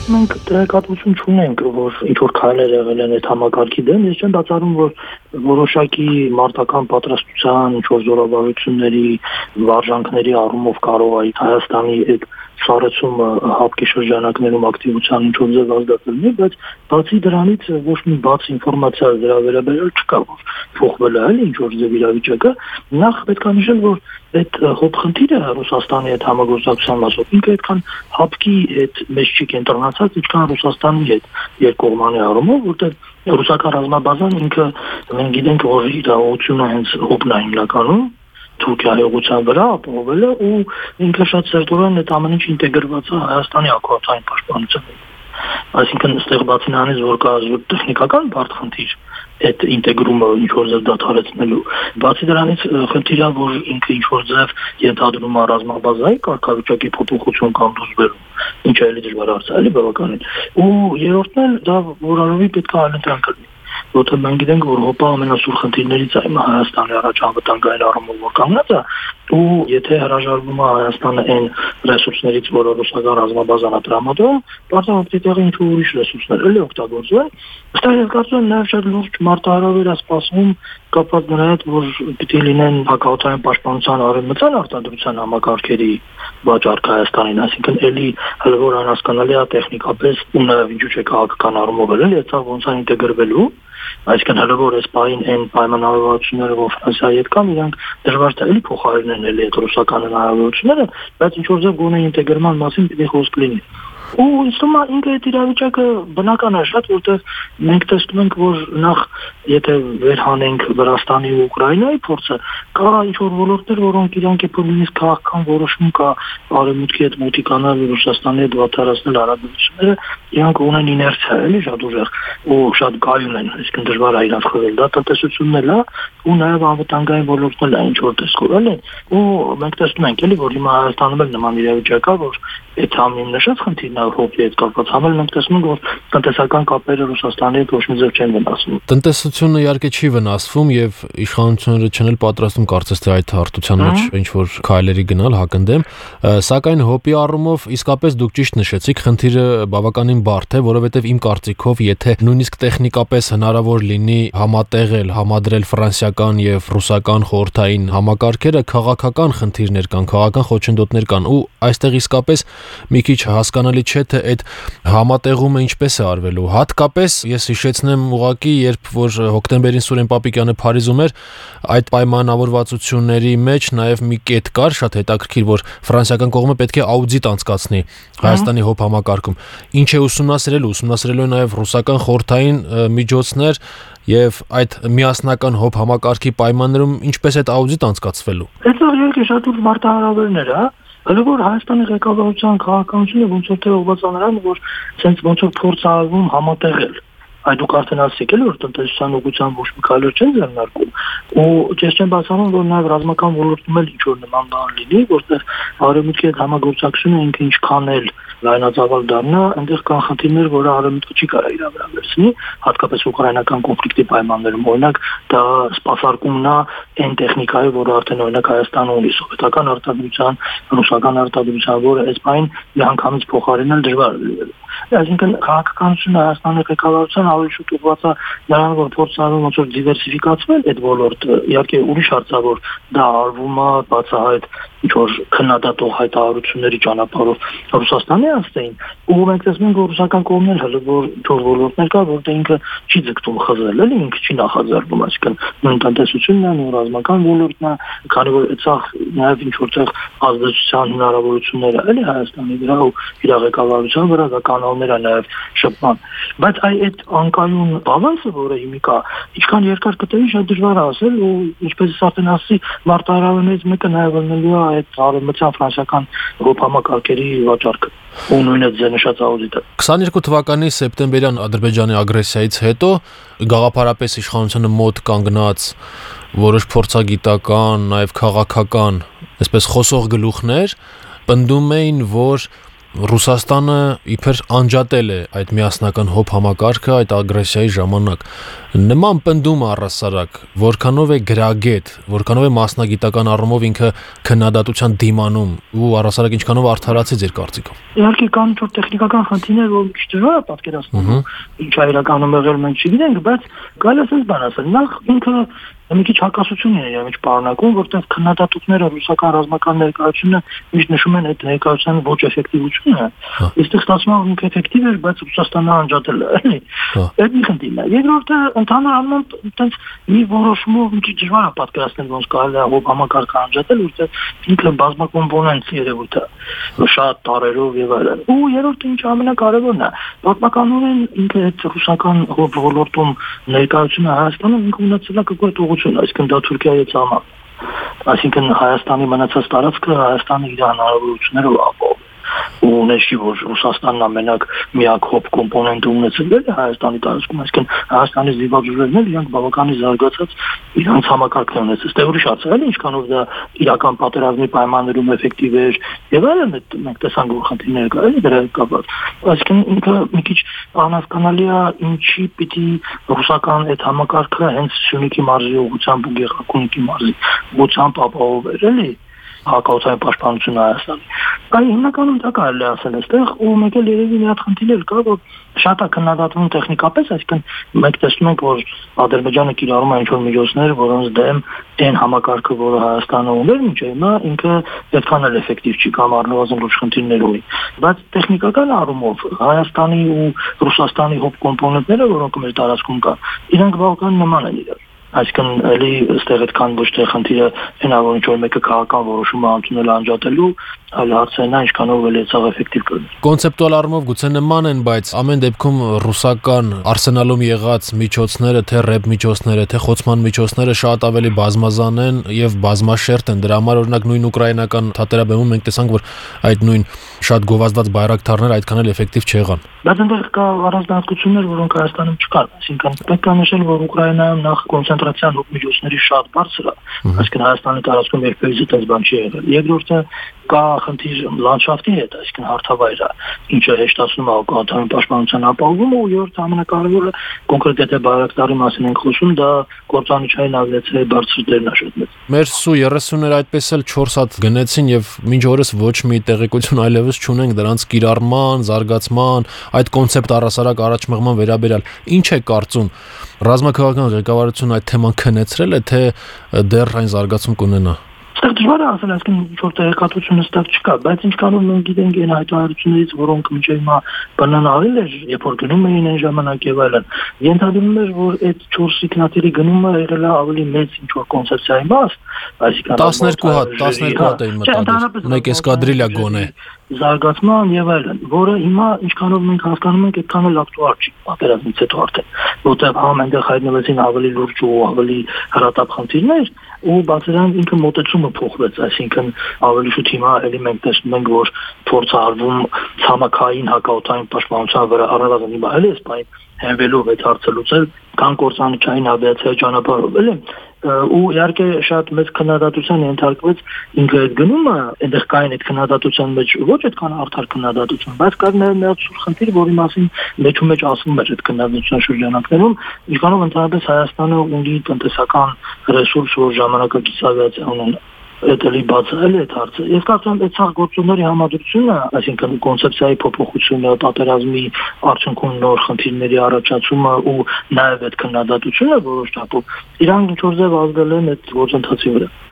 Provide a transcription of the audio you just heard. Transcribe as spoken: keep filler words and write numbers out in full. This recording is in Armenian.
Մենք տեղեկատվություն չունենք, որ ինչ-որ քայլեր եղել են այդ համակարգի դեմ, ես չեմ բացառում, որ որոշակի մարտական պատրաստության, ինչ-որ զորավարությունների, վարժանքների առումով կարող է Հայաստանի այդ սառեցումը հապկի շրջանակներում ակտիվության ինչ-որ ձև ազդեցնի, բայց բացի դրանից ոչ մի բաց ինֆորմացիա դրա վերաբերյալ չկա, որ փոխվել է ինչ-որ ձև իրավիճակը, նախ պետք է նշել, որ այդ հոբ խնդիրը Ռուսաստանի հետ համագործակցության մասով ինքը այդքան հապկի հետ մեծ չի կենտրոնացած, ինչքան Ռուսաստանի հետ երկկողմանի առումով, որտեղ ռուսական ռազմաբազան ինքը մենք գիտենք, որ իր ուղղությունը հենց հոբն է հիմնականում Թուրքիայի ուղղության վրա ապահովել է ու ինքը շատ սերտորեն այդ ամեն ինչ ինտեգրված է Հայաստանի ակտուալային պաշտպանությանը։ Այսինքն այստեղ բացի նրանից, որ կա տեխնիկական բարդ խնդիր այդ ինտեգրումը ինչ-որ ձև դադարեցնելու, բացի դրանից խնդիրը, որ ինքը ինչ-որ ձև ենթադրում է ռազմաբազայի կարգավիճակի փոփոխություն կամ դուսբերում, ինչը էլի դժվար հարց է, էլի բավականին։ Ու երրորդն էլ դա որարովի պետք է այլընտրանք լինի։ Որտեղ մենք գիտենք, որ հոպա ամենասուր խնդիրներից է Հայաստանի առաջ անվտանգային առումով որ կանգնած է, ու եթե հրաժարվում է Հայաստանը այն ռեսուրսներից, որը ռուսական ռազմաբազան է տրամադրում, բարձրացած դիտեղի ինչ-որ ուրիշ ռեսուրսներ էլի օգտագործվում։ Այստեղ ես կարծում եմ նաև շատ լուրջ մարտահրավեր է սպասվում կապված նրա հետ, որ պիտի լինեն հակաօդային պաշտպանության արևմտյան արտադրության համակարգերի վաճառք Հայաստանին, այսինքն էլի հələ որ անհասկանալի է տեխնիկապես ու նաև ինչու՞ չէ քաղաքական առումով էլ էլի դա ոնց է ինտեգրվելու, այսինքն հələ որ այս պահին այն պայմանավորվածությունները, որ Ֆրանսիայի հետ կան, իրանք դժվար է էլի փոխարինեն էլի այդ ռուսական հնարավորությունները, բայց ինչ-որ ձև գոնե ինտեգրման մասին պիտի խոսք լինի։ Ու ինձ ինքը այդ իրավիճակը բնական է շատ, որտեղ մենք տեսնում ենք, որ նախ եթե վերհանենք Վրաստանի ու Ուկրաինայի փորձը, կա ինչ-որ ոլորտներ, որոնք իրանք է նույնիսկ քաղաքական որոշում կա արևմուտքի հետ մոտիկանալ Ռուսաստանի հետ վատթարացնել հարաբերությունները, իրանք ունեն իներցիա, էլի շատ ուժեղ ու շատ կայուն են, այսինքն դժվար է իրանք խորել, դա տնտեսությունն էլ է ու նաև անվտանգային ոլորտն էլ է ինչ-որ տեսքով, էլի։ Ու մենք տեսնում ենք, էլի, որ հիմա Հայաստանում էլ նման իրավիճակ կա, որ այդ համին նշած խնդիրն է հոբի հետ կապված, համել մենք տեսնում ենք, որ տնտեսական կապերը Ռուսաստանի հետ ոչ մի ձև չեն վնասվում։ Տնտեսությունը իհարկե չի վնասվում եւ իշխանությունները չեն էլ պատրաստվում կարծես թե այդ հարթության մեջ ինչ-որ քայլերի գնալ հակընդդեմ, սակայն հոբի առումով իսկապես դուք ճիշտ նշեցիք, խնդիրը բավականին բարդ է, որովհետեւ իմ կարծիքով, եթե նույնիսկ տեխնիկապես հնարավոր լինի համատեղել, համադրել ֆրանսիական եւ ռուսական խորհրդային համակարգերը, քաղաքական խնդիրներ կան, քաղաքական խոչընդոտներ կան ու այստեղ իսկապես մի քիչ հասկանալի չէ, թե այդ համատեղումը ինչպես է արվելու։ Հատկապես ես հիշեցնեմ ուղղակի, երբ որ հոկտեմբերին Սուրեն Պապիկյանը Փարիզում էր, այդ պայմանավորվածությունների մեջ նաև մի կետ կար, շատ հետաքրքիր, որ ֆրանսիական կողմը պետք է աուդիտ անցկացնի Հայաստանի հոբ համակարգում։ Ինչ է ուսումնասիրելու, ուսումնասիրելու նաև ռուսական խորհրդային միջոցներ եւ այդ միասնական հոբ համակարգի պայմաններում ինչպես այդ աուդիտ անցկացվելու։ Այդ իհարկե շատ ուժ մարտահրավերներ է։ Հələ որ Հայաստանի ղեկավարության քաղաքականությունը ոնց որ տեղված է նրան, որ ցենց ոնց որ փորձ արվում համատեղել։ Այդ դուք արդեն ասեք էլ որ տնտեսության ուղղությամբ ոչ մի քայլեր չեն ձեռնարկում ու ես չեմ բացառում որ նաև ռազմական ոլորտում էլ ինչ որ նման բան լինի, որտեղ արևմուտքի հետ համագործակցությունը ինքը ինչքան էլ լայնածավալ դառնա, այնտեղ կան խնդիրներ, որը արևմուտքը չի կարող իր վրա վերցնի, հատկապես ուկրաինական կոնֆլիկտի պայմաններում, օրինակ դա սպասարկումն է այն տեխնիկայի, որը արդեն օրինակ Հայաստանը ունի, սովետական արտադրության, ռուսական արտադրության, որը այս բան միանգամից փոխարինել դժվար է։ Այսինքն քաղաքականությունը Հայաստանի ղեկավարության ավելի շուտ ուղղված է նրան, որ փորձ արվում ոնց որ դիվերսիֆիկացվել այդ ոլորտը, իհարկե ուրիշ հարց է, որ դա արվում է բացահայտ ինչ որ քննադատող հայտարարությունների ճանապարհով Ռուսաստանի ազգային, ու մենք տեսնում ենք, որ ռուսական կողմն էլ հələ որ ինչ-որ ոլորտներ կա, որտեղ ինքը չի ձգտում խզել, էլի ինքը չի նախաձեռնում, այսինքն նույն տնտեսությունն է, նույն ռազմական ոլորտն է, քանի որ այդսաղ նաև ինչ որտեղ ազդեցության հնարավորությունները էլի Հայաստանի վրա ու իր ղեկավարության վրա դա կանալներ է նաև շփման, բայց այդ անկայուն բալանսը, որը հիմի կա, ինչքան երկար կտևի շատ դժվար է ասել ու ինչպես արդեն ասի, մարտահրավերներից մեկը նաև ելնելու է այդ արևմտյան ֆրանսիական հոբ համակարգերի վաճառքը ու նույնը ձենշած աուդիտը։ քսաներկու թվականի սեպտեմբերյան Ադրբեջանի ագրեսիայից հետո գաղափարապես իշխանությունը մոտ կանգնած որոշ փորձագիտական, նաև քաղաքական, այսպես խոսող գլուխներ պնդում էին, որ Ռուսաստանը իբր անջատել է այդ միասնական հոբ համակարգը այդ ագրեսիայի ժամանակ։ Նման պնդում առասարակ, որքանով է գրագետ, որքանով է մասնագիտական առումով ինքը քննադատության դիմանում ու առասարակ ինչքանով արդարացի ձեր կարծիքով։ Իհարկե կան ինչ-որ տեխնիկական խնդիրներ, որ քիչ դժվար է պատկերացնել, ինչ է իրականում եղել, մենք չգիտենք, բայց կարելի է ասել բան ասել։ Նախ ինքը մի քիչ հակասություն է իրավիճ պարունակում, որտեղ քննադատությունները ռուսական ռազմական ներկայությունը միշտ նշում են այդ ներկայության ոչ էֆեկտիվությունը։ Այստեղ ստացվում է ինքը էֆեկտիվ էր, բայց Ռուսաստանը անջատել է, էլի։ Այդ մի խնդիրն է։ Երկրորդը ընդհանուր առմամբ այդպես մի որոշումով մի քիչ դժվար է պատկերացնել, ոնց կարելի է հոբ համակարգը անջատել, որտեղ ինքը բազմակոմպոնենտ երևույթ է, շատ տարերով եւ այլն։ Ու երրորդը ինչ ամենակարևորն է, պատմականորեն ինքը այդ ռուսական հոբ ոլորտում ներկայությունը Հայաստանում ինքը ունեցել է կոկորտ այսինքն դա Թուրքիայի ցամաք, այսինքն Հայաստանի մնացած տարածքը Հայաստանի իր հնարավորություններով ապահովում ու ունեցի որ Ռուսաստանն ամենակ միակ հոբ կոմպոնենտը ունեցել է Հայաստանի տարածքում, այսինքն Հայաստանի զինվորներն իրանք բավականին զարգացած իրանք համակարգն ունեցել։ Դե ուրիշ հարց է, ինչքանով դա իրական պատերազմի պայմաններում էֆեկտիվ էր եւ այլն, մենք տեսանք որ խնդիրներ կա, էլի դրա հետ կապված։ Այսինքն ինքը մի քիչ անհասկանալի է ինչի պիտի ռուսական այդ համակարգը հենց Սյունիքի մարզի ուղղությամբ ու Գեղարքունիքի մարզի ուղղությամբ ապահոver, էլի հակաօթային պաշտպանությունը Հայաստանի։ Այ հիմնականում դա կարելի է ասել այստեղ ու մեկ էլ երևի մի հատ խնդիր կա, որ շատ է քննադատվում տեխնիկապես, այսինքն մենք տեսնում ենք, որ Ադրբեջանը կիրառում է ինչ-որ միջոցներ, որոնց դեմ այն համակարգը, որը Հայաստանը ուներ, մինչև հիմա ինքը այդքան էլ էֆեկտիվ չի կամ առնվազն լուրջ խնդիրներ ունի։ Բայց տեխնիկական առումով Հայաստանի ու Ռուսաստանի հոբ կոմպոնենտները, որոնք մեր տարածքում կան, իրանք բավական նման են իրար։ Այսինքն էլի այստեղ այդքան ոչ թե խնդիրը այնա որ ինչ-որ մեկը քաղաքական որոշում է ընդունել անջատելու, այլ հարցը նա ինչքանով էլ էցավ էֆեկտիվ կլինի։ Կոնցեպտուալ առումով գուցե նման են, բայց ամեն դեպքում ռուսական արսենալում եղած միջոցները, թե ռեբ միջոցները, թե խոցման միջոցները շատ ավելի բազմազան են եւ բազմաշերտ են։ Դրա համար օրինակ նույն ուկրաինական թատերաբեմում մենք տեսանք, որ այդ նույն շատ գովազդված բայրակթարները այդքան էլ էֆեկտիվ չեղան։ Բայց այնտեղ կա առանձնահատկություններ, որոնք Հայաստանում չկան, այսինքն պետք է նշել, որ Ուկրաինայում նախ կոնցենտրացիան հոբ միջոցների շատ բարձր է, այսինքն Հայաստանի տարածքում երբևէ այդպես բան չի եղել։ Երկրորդը կա խնդիր լանդշաֆտի հետ, այսինքն հարթավայրը, ինչը հեշտացնում է հակաօթային պաշտպանության ապահովումը, ու երրորդ ամենակարևորը կոնկրետ եթե բայրակտարի մասին ենք խոսում, դա կործանիչային ավիացիայի բարձր դերն է շատ մեծ։ Մեր Սու երեսունները այդպես էլ չորս հատ գնեցին եւ մինչ օրս ոչ մի տեղեկություն այլևս չունենք դրանց կիրառման, զարգացման, այդ կոնցեպտ առասարակ առաջմղման վերաբերյալ։ Ինչ է կարծում ռազմաքաղաքական ղեկավարությունը այդ թեման քննեցրել է, թե դեռ այն զարգացում կունենա։ Այստեղ դժվար է ասել, այսինքն ինչ-որ տեղեկատվություն հստակ չկա, բայց ինչքանով մենք գիտենք այն հայտարարություններից, որոնք մինչև հիմա բանան արել էր, երբ որ գնում էին այն ժամանակ եւ այլն, ենթադրում էր, որ այդ չորս ինքնաթիռի գնումը եղել է ավելի մեծ ինչ-որ կոնցեպցիայի մաս, այսինքն տասներկու հատ, տասներկու հատ էին մտադիր, մեկ էսկադրիլյա գոնե զարգացման եւ այլն, որը հիմա ինչքանով մենք հասկանում ենք, այդքան էլ ակտուալ չի պատերազմից հետո արդեն, որտեղ ամենտեղ հայտնվեցին ավելի լուրջ ու ավելի հրատապ խնդիրներ, ու բացի դրանից ինքը մոտեցումը փոխվեց, այսինքն ավելի շուտ հիմա էլի մենք տեսնում ենք, որ փորձ արվում ցամաքային հակաօթային պաշտպանության վրա առնվազն հիմա էլի էսպայն հենվելով այդ հարցը լուծել, կան կործանիչային ավիացիայի ճանապարհով, էլի ու իհարկե շատ մեծ քննադատության ենթարկվեց ինքը այդ գնումը, այնտեղ կային այդ քննադատության մեջ ոչ այդքան արդար քննադատություն, բայց կար նաև մի հատ սուր խնդիր, որի մասին մեջու մեջ ասվում էր այդ քննադատության շրջանակներում, ինչքանով ընդհանրապես Հայաստանը ունի տնտեսական ռեսուրս, որ ժամանակակից ավիացիա ունենա։ Այդ էլի բացել է այդ հարցը։ Ես կարծում եմ այդ ցախ գործոնների համադրությունը, այսինքն կոնցեպցիայի փոփոխությունը, պատերազմի արդյունքում նոր խնդիրների առաջացումը ու նաև այդ քննադատությունը որոշ չափով իրանք ինչ որ ձև ազդել են այդ գործընթացի վրա։